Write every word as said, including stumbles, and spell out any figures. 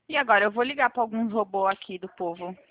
E agora eu vou ligar para alguns robôs aqui do povo.